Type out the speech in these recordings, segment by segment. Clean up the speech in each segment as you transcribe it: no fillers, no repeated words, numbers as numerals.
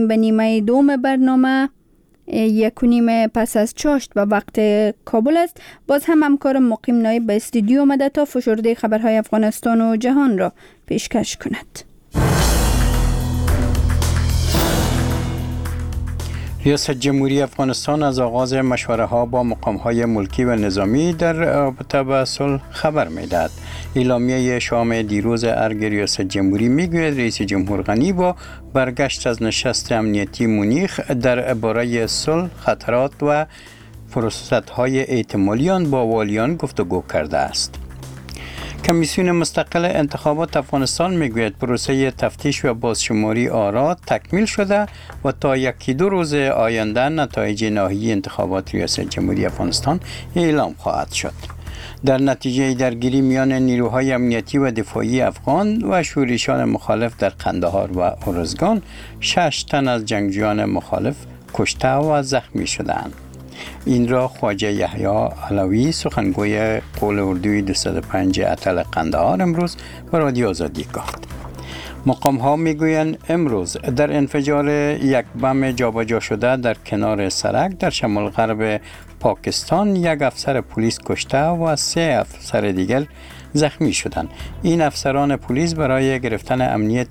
به نیمه دوم برنامه 1:30 پس از چاشت و وقت کابل است. باز هم همکار مقیم نایب به استودیو آمده تا فشرده خبرهای افغانستان و جهان را پیشکش کند. ریاست جمهوری افغانستان از آغاز مشوره ها با مقام های ملکی و نظامی در رابطه با صلح خبر می‌دهد. اعلامیه شام دیروز ارگ ریاست جمهوری میگوید رئیس جمهور غنی با برگشت از نشست امنیتی مونیخ درباره صلح، خطرات و فرصت‌های احتمالی آن با والیان گفتگو کرده است. کمیسیون مستقل انتخابات افغانستان میگوید پروسه تفتیش و بازشماری آرا تکمیل شده و تا 1-2 روز آینده نتایج نهایی انتخابات ریاست جمهوری افغانستان اعلام خواهد شد. در نتیجه درگیری میان نیروهای امنیتی و دفاعی افغان و شورشیان مخالف در قندهار و ارزگان 6 تن از جنگجویان مخالف کشته و زخمی شدند. این را خواجه یحیی علوی سخنگوی قول اردوی 205 اتل قندهار امروز به رادیو آزادی گفت. مقام ها میگویند امروز در انفجار یک بم جابجا شده در کنار سرک در شمال غرب پاکستان یک افسر پلیس کشته و 3 افسر دیگر زخمی شدند. این افسران پلیس برای گرفتن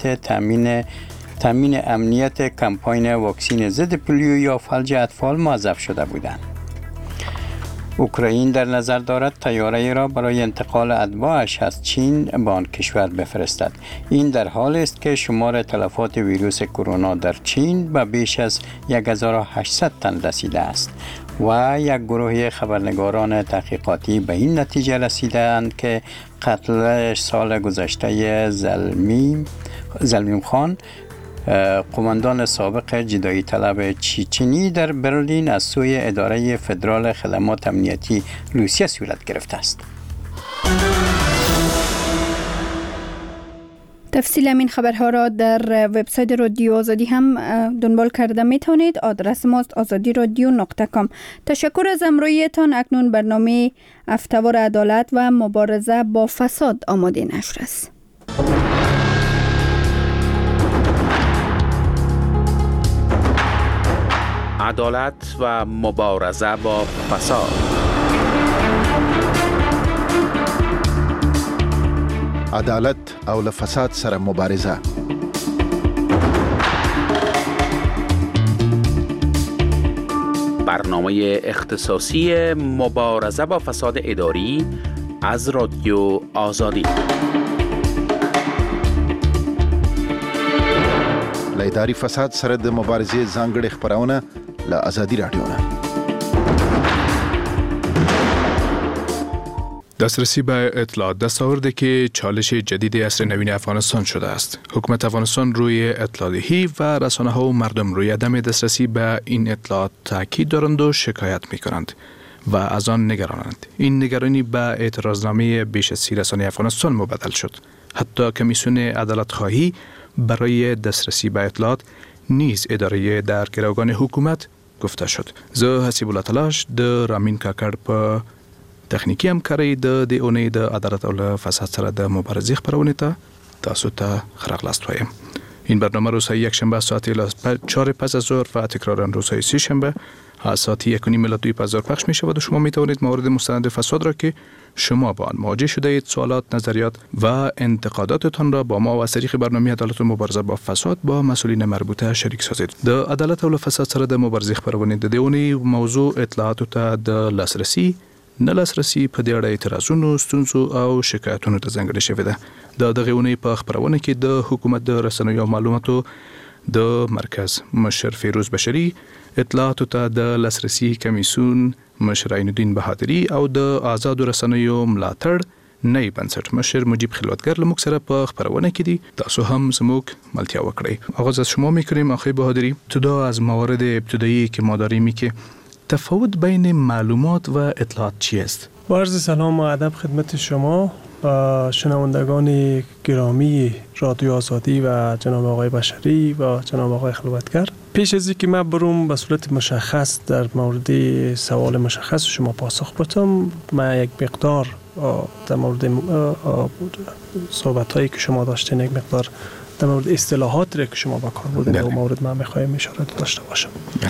تامین امنیت کمپاین واکسین ضد پولیو یا فلج اطفال موظف شده بودند. اوکراین در نظر دارد طیاره‌ای را برای انتقال اتباعش از چین به آن کشور بفرستد. این در حال است که شمار تلفات ویروس کرونا در چین به بیش از 1800 تن رسیده است و یک گروه خبرنگاران تحقیقاتی به این نتیجه رسیدند که قتل سال گذشته زلمیم خان، قماندان سابق جدایی طلب چچنی در برلین از سوی اداره فدرال خدمات امنیتی روسیه صورت گرفته است. تفصیل این خبرها را در وبسایت رادیو آزادی هم دنبال کرده میتونید. آدرس ماست azadiradio.com. تشکر از همراهیتان. اکنون برنامه افتوار عدالت و مبارزه با فساد آماده نشر است. عدالت و مبارزه با فساد. عدالت او له فساد سره مبارزه. برنامه اختصاصی مبارزه با فساد اداری از رادیو آزادی. له اداري فساد سره د مبارزې ځانګړي خبرونه له آزادي رادیو نه. دسترسی به اطلاعات دستاورده که چالش جدید عصر نوین افغانستان شده است. حکومت افغانستان روی اطلاع‌دهی و رسانه ها و مردم روی عدم دسترسی به این اطلاعات تاکید دارند و شکایت می کنند و از آن نگرانند. این نگرانی به اعتراضنامه بیش از 30 رسانه افغانستان مبدل شد. حتی کمیسیون عدالت خواهی برای دسترسی به اطلاعات نیز اداره در گروگان حکومت گفته شد. زه حسیب الله تلاش د رامین کاکړ په تخنیکی همکاري د اونۍ د عدالت او فساد سره د مبارزې خبرونه ته تاسو ته خراغلاست وایم. این برنامه روزهای یکشنبه ساعت 4 پس از ظهر و تکرارا روزهای سه شنبه ساعت 1:30 پس از ظهر پخش می شود و شما می توانید موارد مستند فساد را که شما با آن مواجه شده اید، سوالات، نظریات و انتقاداتتان را با ما و از طریق برنامه عدالت و مبارزه با فساد با مسئولین مربوطه شریک سازید. د عدالت او فساد سره د مبارزې خبرونه د اونۍ موضوع اطلاعاتو ته د لاسرسي نه لاسرسي په دې اړه اعتراضونو، ستونزو او شکایتونو ته ځانګړې شوې ده. د دغه اونۍ په خبرونه کې د حکومت د رسنیو معلوماتو د مرکز مشر فیروز بشری، اطلاعاتو ته د لاسرسي کمیسیون مشر عین الدین بهادری او د آزادو رسنیو ملاتړ نئی بنسټ مشر مجیب خلوتگر لموږ سره په خبرونه کې دي. تاسو هم زموږ ملتیا وکړئ. آغاز از شما می‌کنیم آقای بهادری. ابتدا از موارد ابتدایی که ما داریم که تفاوت بین معلومات و اطلاعات چی است؟ با عرض سلام و ادب خدمت شما شنوندگان گرامی رادیو آزادی و جناب آقای بشری و جناب آقای خلوتگر. پیش از اینکه من بروم به صورت مشخص در مورد سوال مشخص شما پاسخ بدم، من یک مقدار در مورد صحبت هایی که شما داشتین یک مقدار در مورد اصطلاحات که شما با کار بودین در مورد من میخوایم اشاره داشته باشم.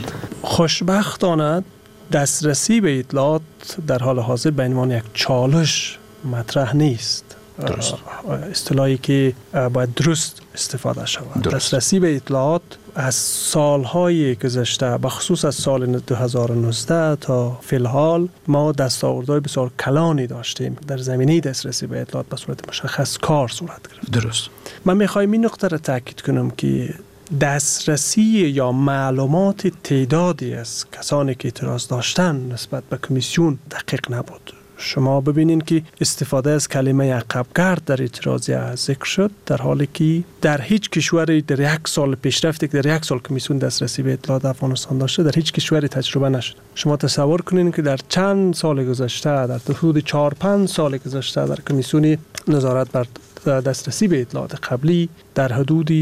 خوشبختانه دسترسی به اطلاعات در حال حاضر به عنوان یک چالش مطرح نیست. اصطلاحی که باید درست استفاده شود. دسترسی به اطلاعات از سالهای گذشته بخصوص از سال 2019 تا فی الحال ما دستاوردهای بسیار کلانی داشتیم در زمینه دسترسی به اطلاعات به صورت مشخص کار صورت گرفت. درست. من میخوایم این نقطه را تاکید کنم که دسترسی یا معلومات تعدادی از کسانی که اعتراض داشتن نسبت به کمیسیون دقیق نبود. شما ببینید که استفاده از کلمه عقب‌گرد در اعتراض ذکر شد، در حالی که در هیچ کشوری در یک سال پیشرفتی که در یک سال کمیسیون دسترسی به اطلاعات افغانستان داشته در هیچ کشوری تجربه نشد. شما تصور کنید که در چند سال گذشته، در حدود 4-5 سال گذشته در کمیسیون نظارت بر دسترسی به اطلاعات قبلی در حدود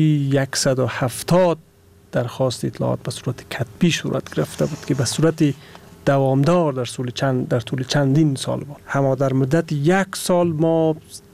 170 درخواست اطلاعات به صورت کتبی صورت گرفته بود که به صورت دوامدار در طول چندین سال بود. اما در مدت یک سال ما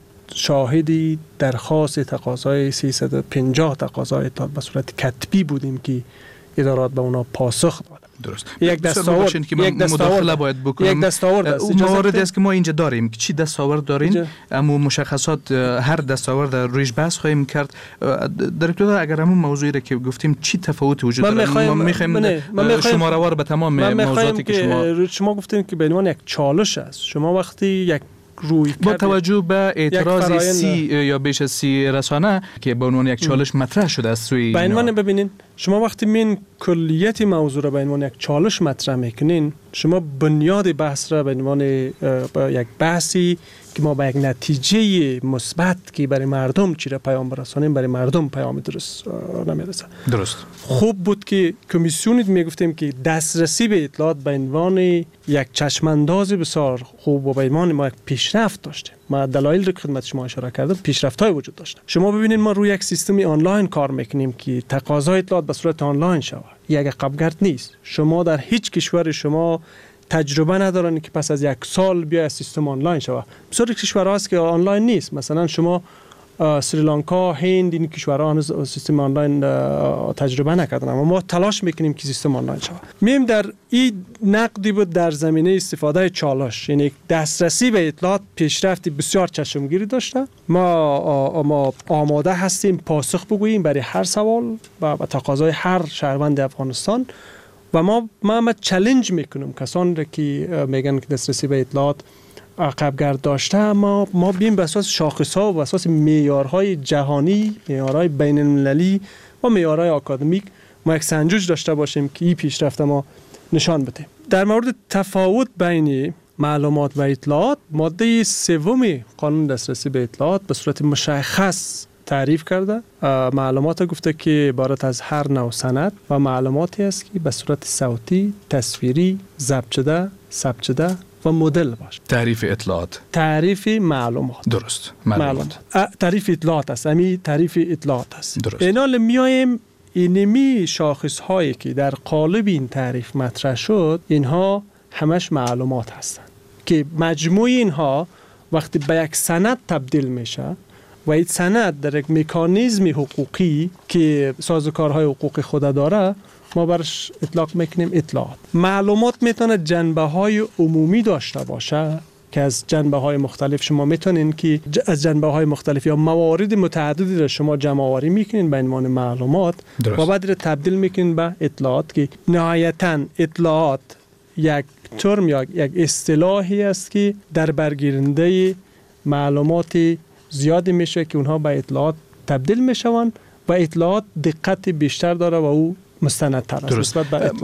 شاهدی درخواست تقاضای 350 تقاضای اطلاعات به صورت کتبی بودیم که ادارات به اونا پاسخ داد. درست. یک دستاورد که من مداخله باید بکنم. یک دستاورد است. مواردی است که ما اینجا داریم که چی دستاورد دارین، اما مشخصات هر دستاورد رویش بحث خواهیم کرد. در ابتدا اگر همون موضوعی را که گفتیم چی تفاوتی وجود داره، ما می‌خوایم شماره‌وار به تمام موضوعاتی که شما گفتین که به عنوان یک چالش است. شما وقتی یک با توجه به اعتراض 30 یا بیش از 30 رسانه که به عنوان یک چالش مطرح شده است سوی به عنوان ببینین شما وقتی من کلیت موضوع را به عنوان یک چالش مطرح میکنین، شما بنیاد بحث را به عنوان یک بحثی که ما به یک نتیجه مثبت که برای مردم چی را پیام برسانیم، برای مردم پیام درست نمیرسه. درست. خوب بود که کمیسیونی میگفتیم که دسترسی به اطلاعات به عنوان یک چشمانداز بسیار خوب و به عنوان ما یک پیشرفت داشتیم. ما دلایل رو خدمت شما اشاره کردم، پیشرفت‌های وجود داشته. شما ببینید ما روی یک سیستم آنلاین کار میکنیم که تقاضای اطلاعات به صورت آنلاین شود. یک عقب‌گرد نیست. شما در هیچ کشور شما تجربه ندارن که پس از یک سال بیا سیستم آنلاین شود. بسیاری کشورها هست که آنلاین نیست. مثلا شما سریلانکا، هند، این کشورها هنوز سیستم آنلاین تجربه نکردن، اما ما تلاش میکنیم که سیستم آنلاین شود. میم در این نقدی بود در زمینه استفاده چالش، یعنی دسترسی به اطلاعات پیشرفتی بسیار چشمگیری داشته. ما آماده هستیم پاسخ بگوییم برای هر سوال و تقاضای هر شهروند افغانستان و ما چالش میکنم کسانی را که میگن که دسترسی به اطلاعات عقب‌گرد داشته، ما بیم به اساس شاخص‌ها و به اساس معیارهای جهانی، معیارهای بین‌المللی و معیارهای آکادمیک ما یک سنجش داشته باشیم که این پیشرفت ما نشان بده. در مورد تفاوت بین معلومات و اطلاعات، ماده 3 قانون دسترسی به اطلاعات به صورت مشخص تعریف کرده. معلومات گفته که عبارت از هر نوع سند و معلوماتی است که به صورت صوتی، تصویری، ضبط شده، ثبت شده و مدل باشه. تعریف اطلاعات، تعریف معلومات. درست. معلومات. تعریف اطلاعات است. امی تعریف اطلاعات است. درست. اینال میایم اینمی شاخص هایی که در قالب این تعریف مطرح شد، اینها همش معلومات هستند که مجموع اینها وقتی به یک سند تبدیل میشه و این سند در یک مکانیزم حقوقی که سازوکارهای حقوقی خود داره، ما برش اطلاق میکنیم اطلاعات. معلومات میتونه جنبه‌های عمومی داشته باشه که از جنبه‌های مختلف شما میتونین که از جنبه‌های مختلف یا موارد متعددی را شما جمع‌آوری میکنین به عنوان معلومات. درست. و بعد را تبدیل میکنین به اطلاعات که نهایتاً اطلاعات یک ترم یا یک اصطلاحی است که در برگیرنده معلومات زیادی میشه که اونها به اطلاعات تبدیل میشوند و اطلاعات دقت بیشتر داره و او مستندتر است.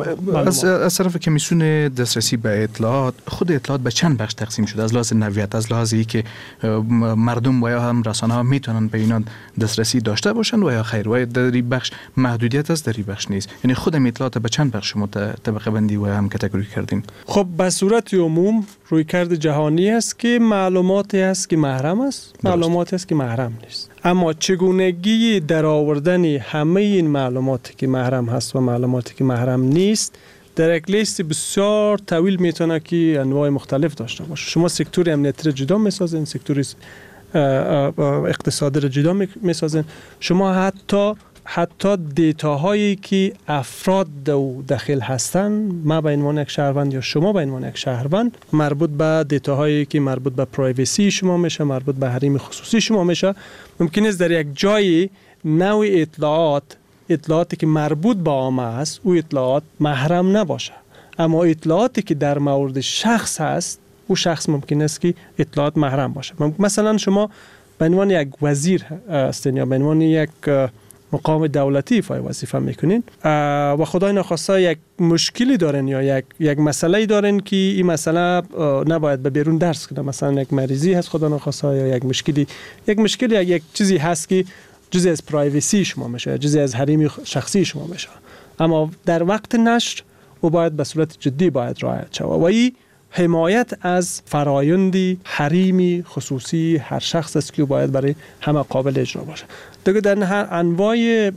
از طرف کمیسیون دسترسی به اطلاعات، خود اطلاعات به چند بخش تقسیم شده؟ از لحاظ نوعیت، از لحاظی که مردم و یا هم رسانه ها میتونن به اینا دسترسی داشته باشن و یا خیر، و در این بخش محدودیت است، در این بخش نیست. یعنی خود اطلاعات به چند بخش شما طبقه بندی و هم کاتگوری کردین؟ خب به صورت عموم رویکرد جهانی است که معلوماتی است که محرم است، معلوماتی است که محرم نیست. اما چگونگی درآوردن همه این معلوماتی که محرم هست و معلوماتی که محرم نیست در یک لیست بسیار طویل میتونه که انواع مختلف داشته باشه. شما سکتور امنیتی را جدا میسازین، سکتور اقتصادی را جدا میسازین. شما حتی دیتاهایی که افراد داخل هستن، ما به عنوان یک شهروند یا شما به عنوان یک شهروند، مربوط به دیتاهایی که مربوط به پرایوسی شما میشه، مربوط به حریم خصوصی شما میشه، ممکن است در یک جایی نوع اطلاعاتی که مربوط به عامه است، او اطلاعات محرم نباشه، اما اطلاعاتی که در مورد شخص هست، او شخص ممکن است که اطلاعات محرم باشه. مثلا شما به عنوان یک وزیر هستین یا به عنوان یک مقام دولتی ایفای وظیفه میکنین و خدای نخواسته یک مشکلی دارین یا یک مسئله دارین که این مسئله نباید به بیرون درس کنه، مثلا یک مریضی هست خدا نخواسته یا یک مشکلی یک چیزی هست که جزئی از پرایوسی شما میشه، جزئی از حریم شخصی شما میشه، اما در وقت نشر او باید به صورت جدی باید رعایت شود و این حمایت از فرایند حریم خصوصی هر شخص است که باید برای همه قابل اجرا باشه. دیگه در هر انواع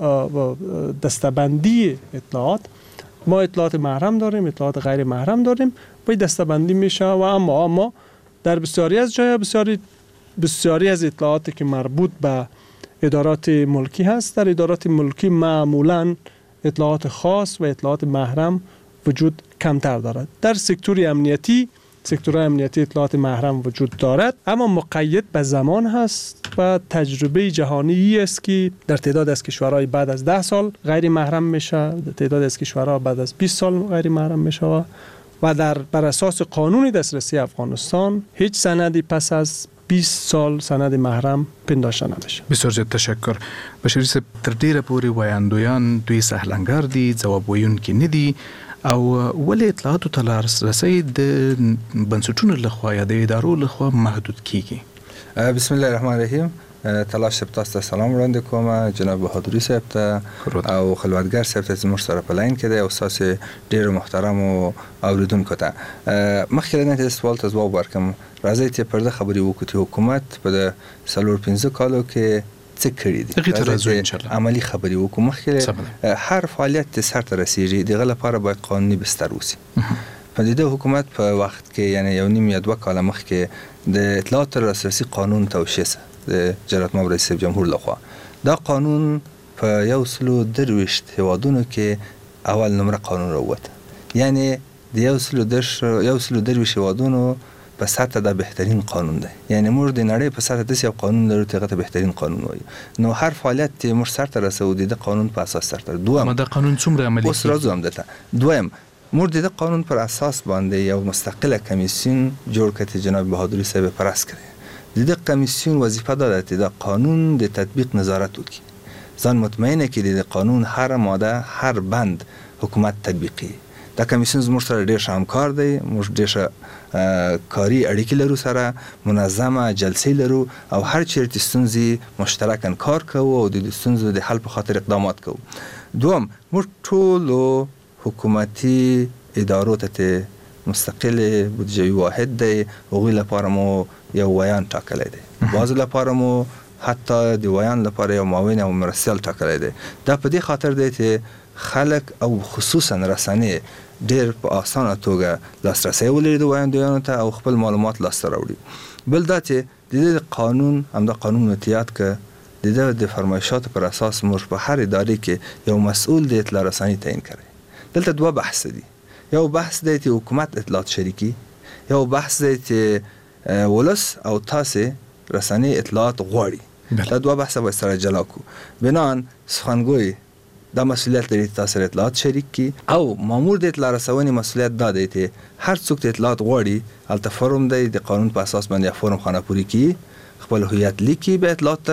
دستبندی اطلاعات ما اطلاعات محرم داریم، اطلاعات غیر محرم داریم، باید دستبندی میشه و اما در بسیاری از جای بسیاری از اطلاعاتی که مربوط به ادارات ملکی هست، در ادارات ملکی معمولاً اطلاعات خاص و اطلاعات محرم وجود کمتر دارد. در سکتور امنیتی اطلاعات محرم وجود دارد، اما مقید به زمان هست و تجربه جهانی است که در تعداد از کشورهای بعد از 10 سال غیر محرم میشه، در تعداد از کشورها بعد از 20 سال غیر محرم میشه و بر اساس قانون دسترسی افغانستان هیچ سندی پس از 20 سال سند محرم پنداشته نمیشه. بسیار زیاد تشکر. بشری صاحب، تر ډیره پورې وایاندویان دوی سهلنګر دي، ځواب ویونکي نه دي او ولې اطلاعاتو ته لاسرسی د بنسټونو لخوا یا د ادارو لخوا محدود کیږي؟ بسم الله الرحمن الرحیم. تلاش صاحب تاسو ته سلام وړاندې کوم، جناب بهادري صاحب ته او خلوتګر صاحب ته زموږ سره په لاین کې دی او تاسو ډیر محترم او اوریدونکو ته مخکې نه سوال ته ځواب ورکوم. راځي چې پرده خبري وکړو حکومت په 4-5 کالو کې څه کړی دي، عملی خبري وکړو. مخکې هر فعالیت سر ته رسیږي، دغه لپاره باید قانوني بستر وسی. په دې حکومت په وخت کې یعنی یو نیم یا 2 کال مخکې د اطلاعات لاسرسي قانون توشیح د جلالت مامور رئیس جمهور لخوا دا قانون په 123 هیوادونو کې اول نمره قانون راووت، یعنی د 123 هیوادونو په سطح دا بهترین قانون دی. یعنی موږ د نړۍ په سطح د یو قانون لرو ته غته بهترین قانون وایي. نو هر فعالیت چې موږ سره تر رسو د قانون په اساس سره دوه دا قانون څومره عملي اوس راځو هم دته دویم موږ د قانون پر اساس باندې یو مستقله کمیسیون جوړ کړي جناب بهادري صاحب پرس کړي. د کمیسیون وظیفه ده چې د قانون د تطبیق نظارت وکړي، ځان مطمئنه کړي د قانون هر ماده هر بند حکومت تطبیقي. دا کمیسیون زموږ سره ډیر شامکار دی، موږ ډیر کاری اړیکې لرو سره، منظمه جلسې لرو او هر چیرته ستونزې مشترکاً کار کوو او د ستونزو د حل په خاطر اقدامات کوو. دوم موږ ټول حکومتي ادارو ته مستقل بودجه واحد دی، هغوی لپاره مو یو ویان ټاکلی دی، بعضو لپاره مو حتی د ویان لپاره یو معاون او مرستیال ټاکلی دی. دا په دې خاطر دی چې خلک او خصوصا رسنۍ ډیر په اسانه توګه لاسرسی ولري د ویاندویانو ته او خپل معلومات لاسته راوړي. بل دا چې د قانون همدا قانون متیات که د فرمایشات پر اساس موږ په هر ادارې کې یو مسؤل د اطلاع رسانی تعیین کړي. دلته دوه بحث دي، یو بحث دی چې حکومت اطلاعات شریکي، یو بحث دی چې ولس او تاسو رسنۍ اطلاعات غواړي. دا دوه بحث به سره جلا کو. بنان سخنگوی دا مسئولیت لري تاسو اطلاعات شریک کی او مامور د اطلاع رسونې مسئولیت دا دی چې هر څوک د اطلاعات غواړي الته فورم دی د قانون په اساس باندې فورم خانه پوری کی، خپل هویت لیکي به اطلاعات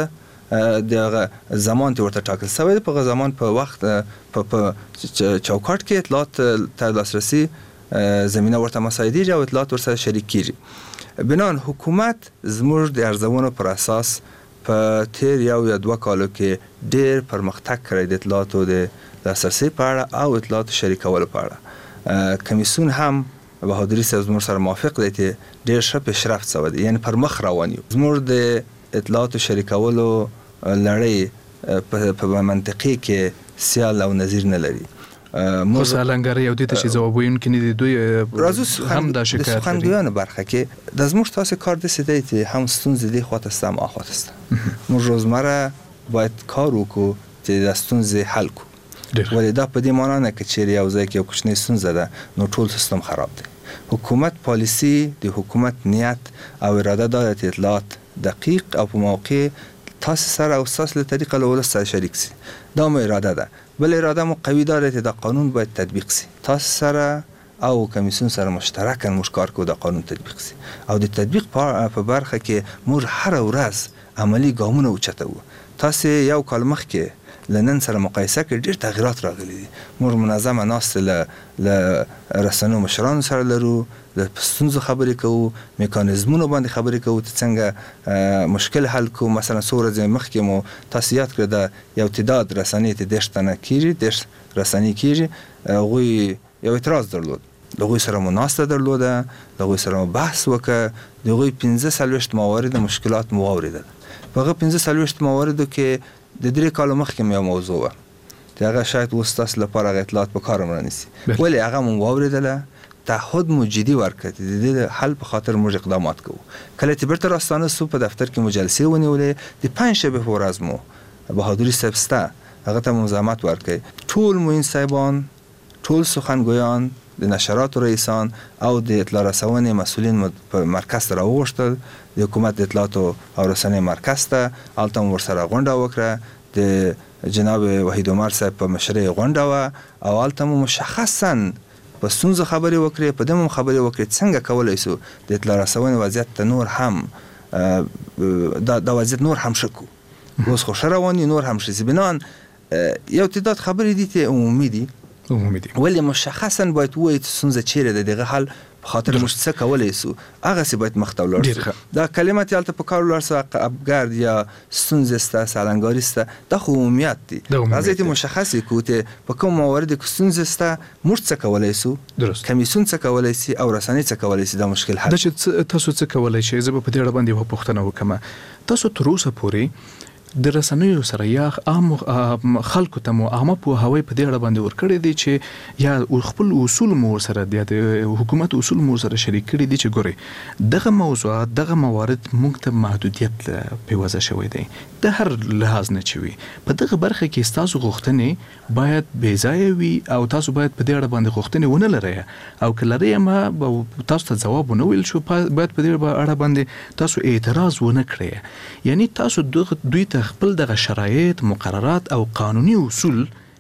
د زمان ته ورته ټاکل شوی په زمان په وخت په چوکاټ کې اطلاعات ته لاسرسي زمينه ورته مساعدي او اطلاعات ورسره شریک کیږي. بنان حکومت زموږ د ارزونو پر اساس په تیر یو یا 2 کالو کې ډېر پرمختګ کړی د اطلاعاتو د لاسرسي په اړه او اطلاعاتو شریکولو په اړه. کمیسیون هم بهادري صاحب زموږ سره موافق دی چې ډېر ښه پیشرفت شوی دی، یعنی پر مخ روان یو. زموږ د اطلاعاتو شریکولو لړۍ په منطقې کې سیال او نظیر نه لري خو سالنګری او د ته چې ځواب وین کې نه دوی هم د شکایت لري سخنګویان برخه کې د زموږ تاسو کار د سیدی چې هم ستونزې دی خواته سم اخواته است موږ روزمره باید کار وکړو چې د ستونزې حل کو ولې دا په دې معنی نه کې چې یو ځای کې یو کوچنی ستونزه ده نو ټول سیستم خراب دی حکومت پالیسی د حکومت نیت او اراده د اطلاعات دقیق او په موقع تاسو سره او اساس له طریقه له ولس سره شریک سي دا مو اراده ده بل اراده مو قوي ده چې د قانون باید تطبیق سي تاسو سره او کمیسیون سره مشترکاً موږ کار کوو د قانون تطبیق سي او د تطبیق په برخه کې موږ هر ورځ عملی ګامونه اوچتو تاسو یو کال مخکې لنن سره مقایسه کې ډېر تغیرات راغلي دي موږ منظمه ناست له رسنیو مشرانو سره لرو د ستونزو خبرې کوو میکانیزمونو باندې خبرې کوو چې څنګه مشکل حل کوو مثلا څو ورځې مخکې مو تاسو یاد کړئ د یو تعداد رسنۍ ته 10 تنه کیږي 10 رسنۍ کیږي هغوی یو اعتراض درلود هغوی سره مو ناسته درلوده هغوی سره مو بحث وکړ هغوی 15 موارد مشکلات مو واوریدل په هغه 15 مواردو کې د 3 کالو مخکې یو موضوع و چې هغه شاید اوس تاسو لپاره اطلاعات په کار رانیسي ولی هغه مو واوریدله تعهد مو جدي ورکړ د دې حل په خاطر موږ اقدامات کوو کله چې برته راستانه سو په دفتر کې مجلسې ونیولې د 5 شنبه په ورځ مو بهادری صاحب ستا هغه ته مزاحمت ورکړ ټول موین صاحبان ټول سخنگویان د نشرات رئیسان او د اطلاع رسونې مسولین په مرکز ته راوغوښتل د حکومت اطلاعات او رسنۍ مرکز ته الته ورسره غونډه وکړه د جناب وحید عمر صاحب په مشرۍ غونډه و او الته مشخصاً په ستونزو خبرې وکړې په دمو خبرې وکړې څنګه کولای شو د اطلاع رسونې وضعیت ته نور هم دا وضعیت نور هم شکو اوس خو رواني نور هم شي بنان یو تعداد خبرې دي ته عمومي دي ولی مشخصاً باید وایي ستونزه چیرې ده دغه حل په خاطر موږ څه کولای شو هغه سی باید مخته ولاړ شو دا کلمات یالته په کار ولاړ سره ابګرد یا ستونزه است سالنګاری است د خو عمومیت دي راځي مشخصي کوته په کوم موارد کې ستونزه است موږ څه کولای شو کمیسیون څه کولای شي او رسنۍ څه کولای شي دا مشکل حل دا چې تاسو څه کولای شئ زه په دې اړه باندې په پوښتنه وکم تاسو تر اوسه پورې د رسنیو سره یا عام خلکو ته مو عامه په هوای په دې اړه باندې ورکړی دي چې یا خپل اصول مو سره د حکومت اصول مو سره شریک کړي دي چې ګوري دغه موضوعات دغه موارد موږ ته محدودیت په وجه شوی دی د هر لحاظ نه چوي په دغه برخه کې تاسو غوښتنې باید بې ځای وي او تاسو باید په دې اړه باندې غوښتنې ونه لرئ او کله لرئ ما تاسو ته ځواب ونه ویل شو باید په دې اړه باندې تاسو اعتراض ونه کړئ یعنی تاسو دوی ته خپل دغه شرایط مقررات او قانوني اصول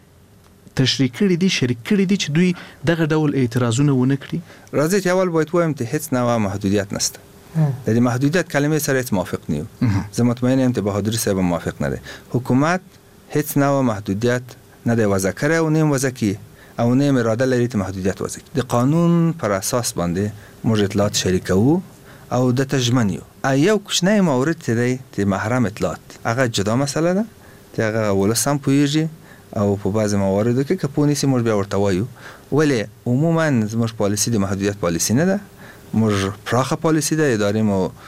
تشریح کړي دي شریک کړي دي چې دوی دغه ډول اعتراضونه ونه کړي راځي چې اول باید وایم چې هیڅ نوع محدودیت نشته د دې محدودیت کلمې سره هیڅ موافق نه یو زه مطمئن یم چې بهادری صاحب موافق نه دی حکومت هیڅ نوع محدودیت نه دی وضع کړی او نه وضع کوي او نه اراده لري چې محدودیت وضع کړي د قانون پر اساس باندې موږ اطلاعات شریکوو او د تجمنیو یو کوچنی مورد دی چې محرم اطلاعات هغه جدا مسله ده چې هغه ولسم پویږي او په بعض مواردو کې کپونیسی موږ بیا ورته وایو ولی عموما زموږ پالیسی د محدودیت پالیسی نه ده موږ پراخه پالیسی ده ادارې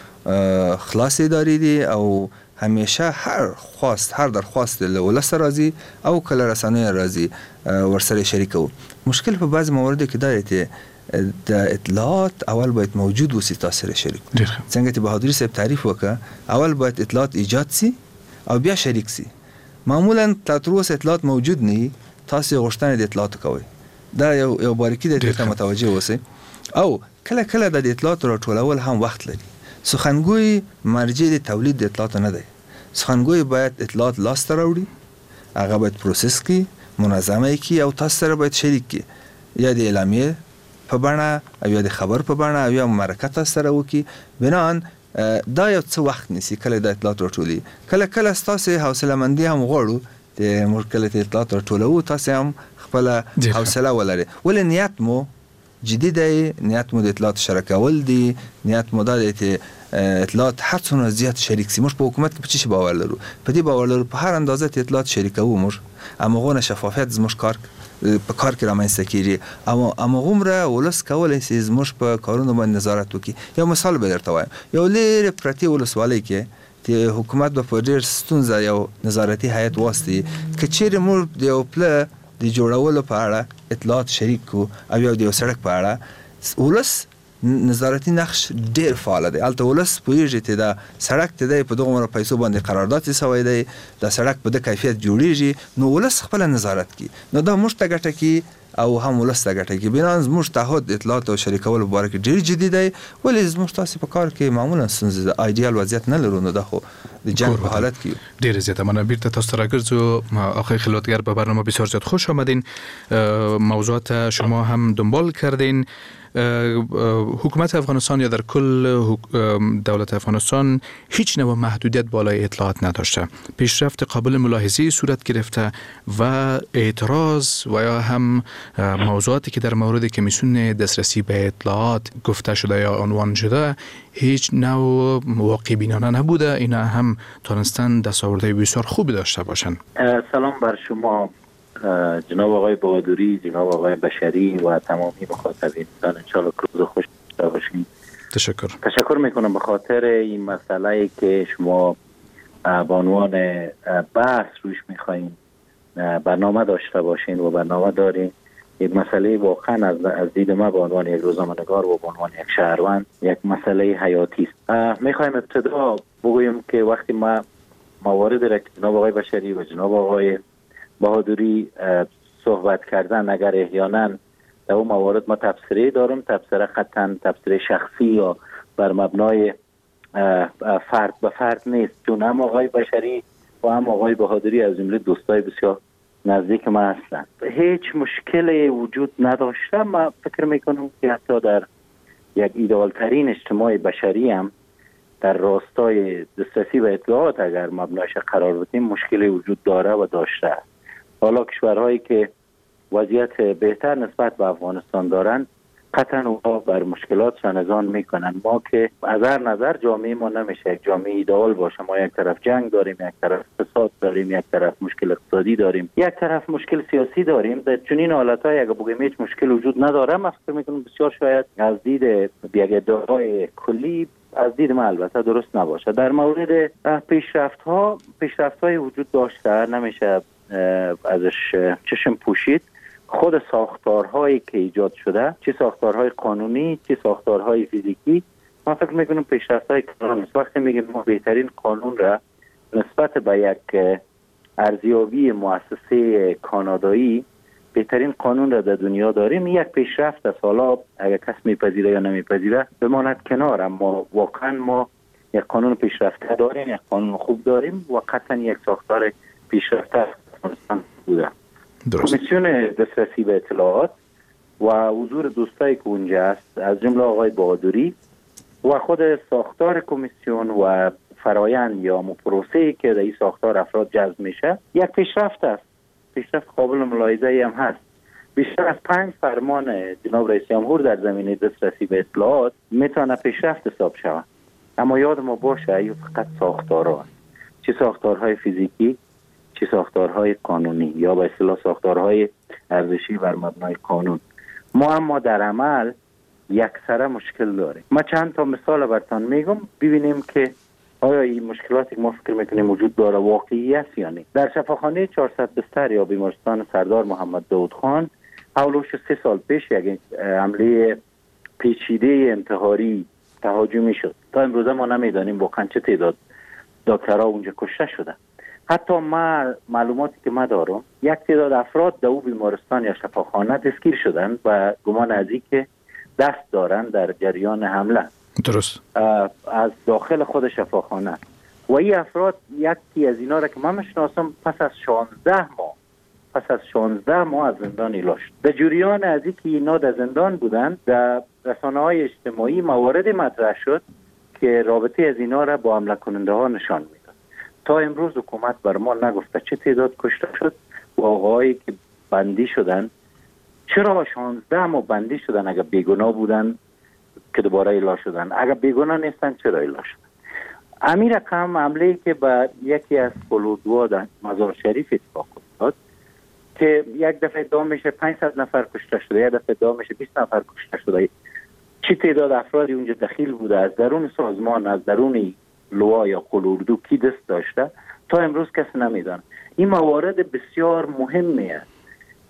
مو خلاص ادارې دي او همیشه هر درخواست له ولس راځي او کله رسنۍ راځي ورسره شریکو مشکل په بعض مواردو کې دا دی د اطلاعات اول باید موجود وسی تاسو سره شریک څنګه چې بهادری صاحب تعریف وکړه اول باید اطلاعات ایجاد سي او بیا شریک سي معمولا تاسو اطلاعات موجود نه تاسو غوښتنه د اطلاعات کوي دا یو باریکی د دې ته متوجه اوسئ او کله کله د اطلاعات راټولول هم وخت لري سخنگوی مرجع د تولید د اطلاعات نه دی سخنگوی باید اطلاعات لاس ته راوړي هغه باید پروسس کی منظمه کی او تاسو سره باید شریک کی یا د اعلامیه په بڼه او یا د خبر په بڼه او یا مرکه سره وکي بنان دا یو څه وخت نیسي کله د اطلاعات راټولي کله تاسو حوصله مندي هم غواړو د مرکله اطلاعات راټولو تاسو هم خپل حوصله ولري ول نیت مو جدي دی نیت مو د اطلاعات شریکول دي نیت مو د اطلاعات هر څونه زیات شریک سي موږ په حکومت کې په څه باور لرو په دې باور لرو په هر اندازه اطلاعات شریکو موږ امغه شفافیت زموږ کار په کار کې رامنځته کیږي اما غومره ولس کولای شي زموږ په کارونو باندې نظارت وکړي یو مثال به درته وایم یو لري پرتی ولسوالۍ کې چې حکومت په ډېر ستونزه یو نظارتي هیئت واسطي کچېره موږ د یو پله د جوړولو په اړه اطلاعات شریک کو او یو د سړک په اړه ولس نظارتي نقش ډیر فعال دی. البته ولس پوهیږي چې دا سړک ته د په دغه پیسو باندې قرارداد سوی دی، دا سړک په د کیفیت جوړیږي، نو ولس خپل نظارت کوي، نو دا موږ ته ګټه کوي او هم ولس ته ګټه کوي. بنان زموږ تعهد اطلاعات او شریکولو په اړه کې ډیر جدي دی، ولې زموږ تاسو په کار کې معمولا ستونزې ایډیال وضعیت نه لرو، نو دا خو د جنگ په حالت کې ډیر زیاته. من بیرته تاسو راګرځو آقای خلوتگر، به برنامه بسیار زیاد خوش آمدین. موضوعات شما هم دنبال کردین. حکومت افغانستان یا در کل دولت افغانستان هیچ نوع محدودیت بالای اطلاعات نداشته. پیشرفت قابل ملاحظه‌ای صورت گرفته و اعتراض و یا هم موضوعاتی که در مورد کمیسیون دسترسی به اطلاعات گفته شده یا عنوان شده هیچ نوع واقع بینانه نبوده. اینا هم تونستن دستاوردهای بسیار خوبی داشته باشن. سلام بر شما جناب آقای بهادری، جناب آقای بشری و تمامی مخاطبین. انشاءالله روز خوش داشته باشین. تشکر میکنم به خاطر این مسئله که شما با عنوان بحث روش میخواین برنامه داشته باشین و برنامه دارین. یک مسئله واقعا از دید ما به عنوان یک روزنامه‌نگار و به عنوان یک شهروند یک مسئله حیاتی است. میخوایم ابتدا بگویم که وقتی ما موارد را که جناب آقای بشری و جناب آقای بهادری صحبت کردن، اگر احیانا در اون موارد ما تبصره دارم، تبصره قطعا تبصره شخصی یا بر مبنای فرد به فرد نیست، چون هم آقای بشری و هم آقای بهادری از جمله دوستای بسیار نزدیک ما هستند. هیچ مشکلی وجود نداشته. ما فکر میکنم که حتی در یک ایدئالترین اجتماع بشری هم در راستای دسترسی به اطلاعات اگر مبنایش قرار بدیم مشکلی وجود داره و داشته است. حالا کشورهایی که وضعیت بهتر نسبت به افغانستان دارند قطعا اونها بر مشکلات نظام میکنن. ما که از هر نظر جامعه ما نمیشه یک جامعه ایدئال باشه. ما یک طرف جنگ داریم، یک طرف فساد داریم، یک طرف مشکل اقتصادی داریم، یک طرف مشکل سیاسی داریم. در چنین حالت‌های اگه بگیم هیچ مشکل وجود نداره، من فکر میکنم بسیار شاید از دید یک ادعای کلی از دید من البته درست نباشه. در مورد پیشرفت‌های وجود داشته، نمیشه ازش چشم پوشید. خود ساختارهایی که ایجاد شده، چه ساختارهای قانونی چه ساختارهای فیزیکی، من فکر میکنم پیشرفت‌های کلان است. وقتی میگیم ما بهترین قانون را نسبت به یک ارزیابی مؤسسه کانادایی بهترین قانون را در دنیا داریم، یک پیشرفت است. حالا اگر کس میپذیره یا نمیپذیره بماند کنار، اما واقعا ما یک قانون پیشرفته داریم، یک قانون خوب داریم و قطعا یک ساختار پیشرفته بوده. کمیسیون دسترسی به اطلاعات و حضور دوستایی که اونجا است از جمله آقای بهادری و خود ساختار کمیسیون و فرایند یا پروسه‌ای که در این ساختار افراد جذب میشه یک پیشرفت است. پیشرفت قابل ملاحظه‌ای هم هست. بیشتر از 5 فرمان جناب رئیس جمهور در زمینه دسترسی به اطلاعات میتونه پیشرفت حساب شود. اما یاد ما باشه این فقط ساختارها است. چه ساختارهای فیزیکی چه ساختارهای قانونی یا به اصطلاح ساختارهای ارزشی بر مبنای قانون. ما در عمل یکسره مشکل داریم. ما چند تا مثال براتون میگم ببینیم که آیا این مشکلاتی که ما فکر میکنیم وجود داره واقعی است یا نه. در شفاخانه 400 بستر یا بیمارستان سردار محمد داود خان حدود 3 سال پیش یک حمله پیچیده انتحاری تهاجمی شد. تا امروز ما نمیدانیم واقعا چه تعداد دکترها اونجا کشته شده. حتی ما معلوماتی که ما دارم یک تعداد افراد در اون بیمارستان یا شفاخانه دستگیر شدند و گمان از این که دست دارند در جریان حمله. درست. از داخل خود شفاخانه. و این افراد یکی از اینا را که من میشناسم پس از 16 ماه از زندان اعلام شد. در جریان از این که اینا در زندان بودند در رسانه‌های اجتماعی مواردی مطرح شد که رابطه از اینا را با حمله کننده ها نشان میداد. تا امروز حکومت بر ما نگفته چه تعداد کشته شد و آقاهایی که بندی شدن چرا 16 ماه بندی شدن اگر بیگناه بودن که دوباره اعلام شدن، اگر بیگناه نیستن چرا اعلام شدن. امیر رقم حمله‌ای که به یکی از فلودوا در مزار شریف اتفاق افتاد که یک دفعه ادعا میشه 500 نفر کشته شده، یک دفعه ادعا میشه 20 نفر کشته شده. چه تعداد افرادی اونجا دخیل بوده، از درون سازمان، از درون لوا یا قلوردو کی دست داشته، تا امروز کسی نمیدونه. این موارد بسیار مهمی است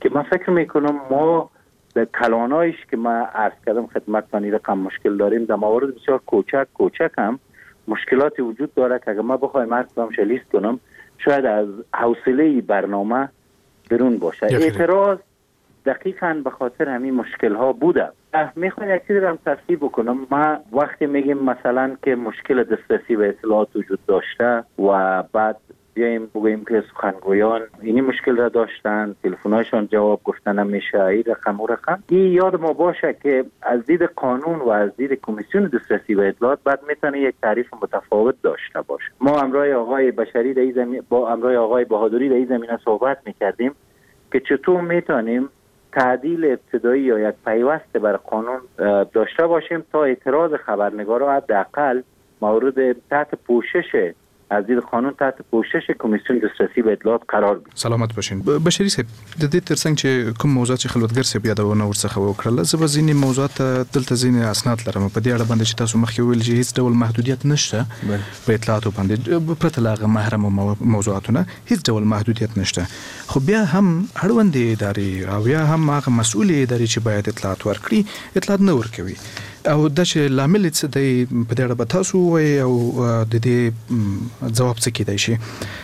که من فکر میکنم ما در کلانایش که ما عرض کردم خدمتتان رقم مشکل داریم، در موارد بسیار کوچک هم مشکلاتی وجود داره که اگر ما بخوایم هر کدامش لیست کنم شاید از حوصله برنامه درون باشه. اعتراض دقیقاً به خاطر همین مشکل ها بوده. میخوام یک چیزی رو هم تصحیح بکنم. ما وقتی میگیم مثلا که مشکل دسترسی به اطلاعات وجود داشته و بعد بیاییم بگوییم که سخنگویان اینی مشکل را داشتن، تلفن‌هایشان جواب گفتن نمیشه، این رقم و رقم، این یاد ما باشه که از دید قانون و از دید کمیسیون دسترسی به اطلاعات بعد میتونه یک تعریف متفاوت داشته باشه. ما همراه آقای بشری در این زمینه با همراه آقای بهادری در این زمینه صحبت میکردیم که چطور میتونیم تعدیل ابتدایی یا یک پیوست بر قانون داشته باشیم تا اعتراض خبرنگارا حداقل مورد تحت پوشش از دید قانون تحت پوشش کمیسیون دسترسی به اطلاعات قرار بگیري. سلامت باشین. بشری صاحب د دې ترڅنګ چې کوم موضوعات چې خلوتګر صاحب یادونه ورڅخه وکړل، زه به ځینې موضوعات دلته ځینې اسناد لرم په دې اړه باندې چې تاسو مخکې ویل چې هیڅ ډول محدودیت نشته په اطلاعاتو باندې پرته له هغه محرم موضوعاتونه هیڅ ډول محدودیت نشته، خو بیا هم اړوند ادارې او یا هم هغه مسؤل ادارې چې باید اطلاعات ورکړي اطلاعات نه ورکوي او د چې لامل څه دی په دې اړه به تاسو وایي او د دې ځواب څه کېدای شي.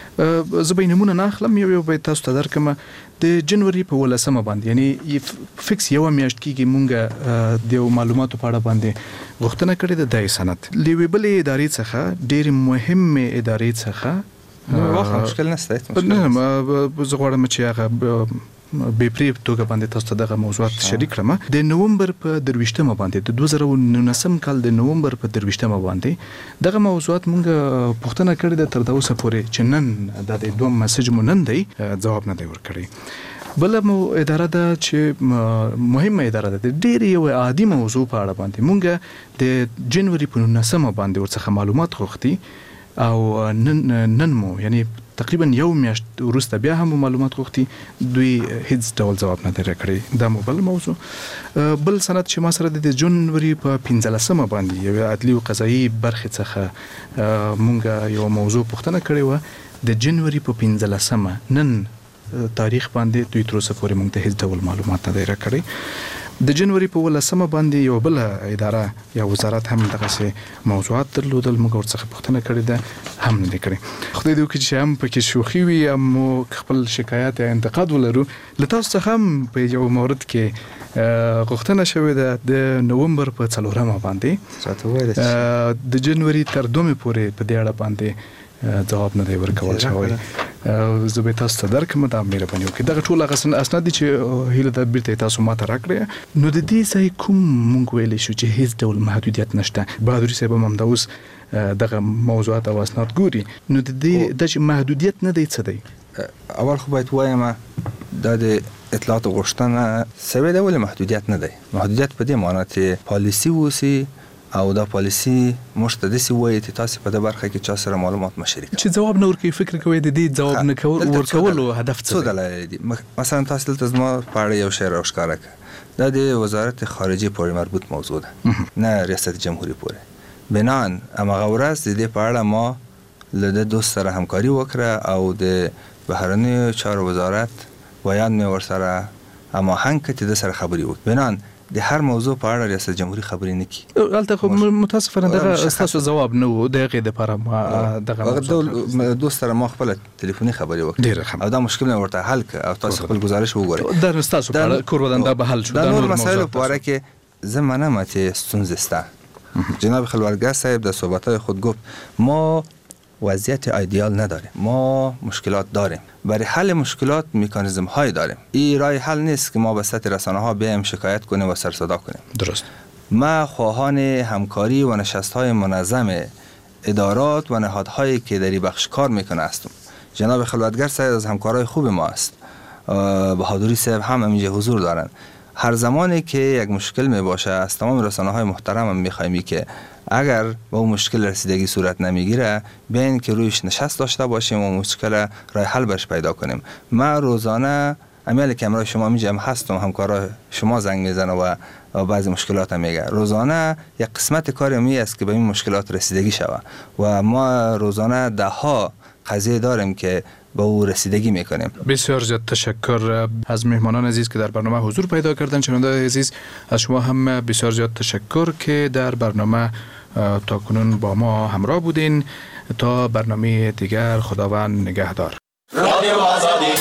زه به نمونه نه اخلم، یو به تاسو ته درکم. د جنوري په 18 باندې یعنی فکس یو میاشت کېږي مونږ د معلوماتو په اړه باندې غوښتنه کړې ده د سند لوي بلې ادارې څخه ډېر مهمه ادارې څخه واخه مشکل نشته. نه زه غواړم چې هغه به پری توګه باندې تاسو ته دغه موضوعات شریک کړم. د نومبر په 23 باندې د 2019 کال د نومبر په 23 باندې دغه موضوعات مونږ پوښتنه کړې ده تر اوسه پورې چې نن د دوه میسج مو نن دی جواب نه دی ورکړی. بل مو اداره ده چې مهمه اداره ده ډېر یو عادي موضوع په اړه باندې مونږ د جنوري په 19 باندې ورڅخه معلومات غوښتي او نن مو یعنی تقریبا یو میاشت وروسته بیا هم معلومات غوښتي، دوی هیڅ ډول جواب نه دی راکړی. دا مو بل موضوع. بل سند چې ما سره د جنوري په 15 باندې یو عدلي او قضایي برخې څخه مونږ یو موضوع پوښتنه کړې و د جنوري په 15 نن تاریخ باندې دوی تر اوسه پورې مونږ ته هیڅ ډول معلومات نه دی راکړی. د جنوري په 18 باندې یو بل اداره یا وزارت هم دغه موضوعات درلودل، موږ ورڅخه پوښتنه کړې ده هم نه کړې. خدای دې وکړي چې هم پکې شوخي وي هم خپل شکایت یا انتقاد ولرو. لته څخه هم په یو مورد کې غوښتنه شوې ده د نومبر په 4 باندې د جنوري تر 2 پورې په دې اړه باندې جواب نه دی ورکول شوی. زه به تاسو ته درکم دا مهرباني وکړئ. دغه ټول هغه اسناد دي چې هیله ده بیرته تاسو ماته راکړئ. نو د دې ځای کوم مونږ ویلی شو چې هیڅ ډول محدودیت نشته. بهادري صاحب هم دا اوس دغه موضوعات او اسناد ګوري. نو د دې د محدودیت نه دی څه دی؟ اول خو باید وایم د اطلاعات غوښتنه سوي ډول محدودیت نه دی. محدودیت په دې معنی چې پالیسی وسی او دا پالیسی مشتدسی وایي چې تاسو په دې برخه کې چا سره معلومات مشارک چې جواب نه ورکوي. فکر کوي د دې جواب نه ورکولو هدف څه دی؟ مثلا تاسو دلته زما په اړه یو شی راښکاره کړه، دا د وزارت خارجه پورې مربوط موضوع ده، نه ریاست جمهوریت پورې. بنان امغه ورځ د دې په اړه ما له دوست سره همکاري وکړه او د بهرنیو چارو وزارت ویان مې ورسره هماهنګ کړ چې د سره خبري وکړي. بنان د هر موضوع په اړه ریاست جمهوریت خبرې نه کی. البته خو متاسفانه دغه تاسو جواب نه و دغه د لپاره ما دغه دوست سره ما خپل ټلیفوني خبرې وکړه او دا مشکل نه ورته حل ک او تاسو خپل گزارش وګورئ. در تاسو په کورودان دا به حل شو. دا نور مسایل په اړه کې زمانه ماته ستونزه سته. جناب خلوتگر صاحب در صحبت‌های خود گفت ما وضعیت ایدئال نداریم، ما مشکلات داریم، برای حل مشکلات مکانیزم های داریم. این راه حل نیست که ما به سطح رسانه ها بیایم شکایت کنیم و سر صدا کنیم. درست. ما خواهان همکاری و نشست های منظم ادارات و نهادهایی که در این بخش کار میکنه هستم. جناب خلوتگر صاحب از همکارای خوب ما است. بهادری صاحب هم اینجا حضور دارن. هر زمانی که یک مشکل می باشه از تمام رسانه های محترم میخوایم که اگر با اون مشکل رسیدگی صورت نمیگیره بیاین که رویش نشست داشته باشیم و مشکل راه حل برش پیدا کنیم. من روزانه امیال کامرای شما میجم هستم، همکارای شما زنگ میزنه و بعضی مشکلات هم میگه. روزانه یک قسمت کار می است که به این مشکلات رسیدگی شود و ما روزانه ده ها قضیه داریم که به او رسیدگی میکنیم. بسیار زیاد تشکر از مهمانان عزیز که در برنامه حضور پیدا کردن. شنونده عزیز از شما هم بسیار زیاد تشکر که در برنامه تا کنون با ما همراه بودین. تا برنامه دیگر خداوند نگهدار. رادیو آزادی